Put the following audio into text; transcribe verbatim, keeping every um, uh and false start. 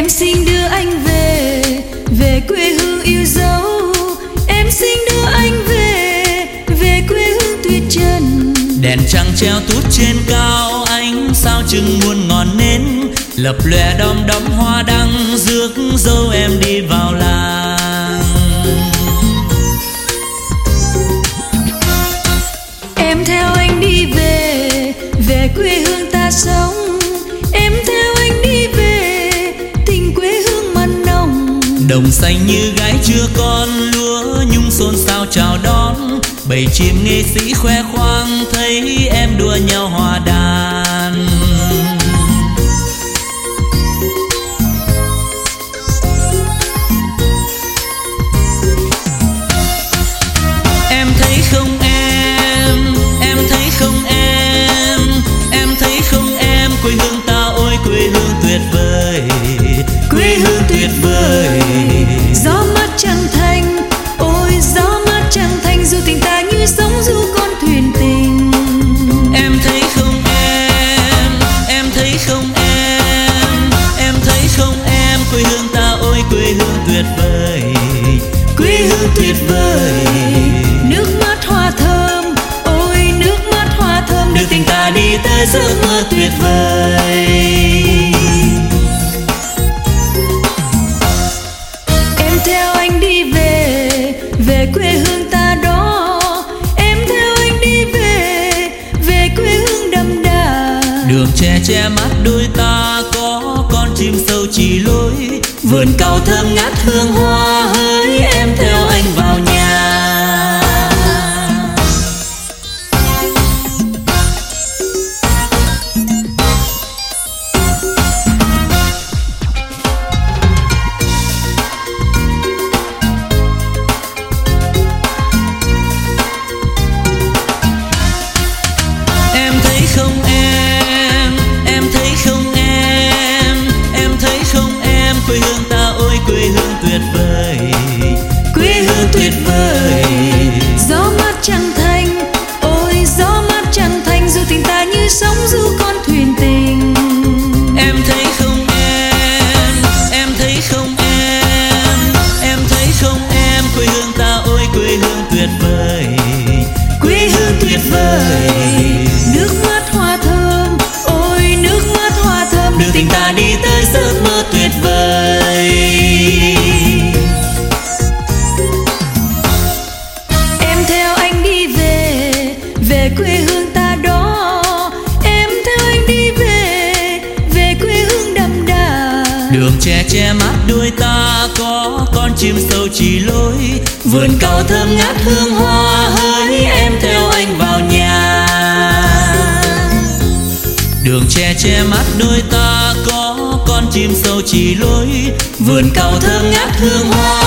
Em xin đưa anh về, về quê hương yêu dấu. Em xin đưa anh về, về quê hương tuyệt trần. Đèn trăng treo tút trên cao, ánh sao chừng muôn ngọn nến, lập lòe đom đóm hoa đăng, rước dâu em đi vào làng. Em theo anh đi về, về quê hương ta sống. Em theo anh đi về, tình quê hương mặn nồng. Đồng xanh như gái chưa con, lúa nhung xôn xao chào đón. Bầy chim nghệ sĩ khoe khoang, thấy em đua nhau hòa đàn. Em thấy không em, em thấy không em, em thấy không em, quê hương ta ôi quê hương tuyệt vời, quê hương tuyệt vời. Gió mát trăng thanh, ôi gió mát trăng thanh, dù tình ta như sóng du con thuyền tình. Em thấy không em, em thấy không em, em thấy không em, quê hương ta ôi quê hương tuyệt vời, quê hương tuyệt vời. Nước mắt hoa thơm, ôi nước mắt hoa thơm, đưa tình ta đi tới giấc mơ tuyệt vời. Em theo anh đi về, về quê hương ta đó. Em theo anh đi về, về quê hương đậm đà. Đường tre che mắt đôi ta, có con chim sâu chỉ lối. Vườn cau thơm ngát hương hoa, hỡi em theo anh vào nhà. Em thấy không em, em thấy không em, em thấy không em, quê hương ta ôi quê hương tuyệt vời, quê hương tuyệt vời. Gió mát trăng thanh, ôi gió mát trăng thanh, dù tình ta như sóng du con thuyền tình. Em thấy không em, em thấy không em, em thấy không em, quê hương ta ôi quê hương tuyệt vời, quê hương tuyệt vời. Nước mắt hoa thơm, ôi nước mắt hoa thơm, đưa tình ta đi tới giấc mơ tuyệt vời. Em theo anh đi về, về quê hương ta đó. Em theo anh đi về, về quê hương đậm đà. Đường tre che mắt đôi ta, có con chim sâu chỉ lối. Vườn cau thơm ngát hương hoa, hỡi em theo anh vào nhà. Đường tre che mắt đôi ta, có con chim sâu chỉ lối. Vườn cau thơm ngát hương hoa,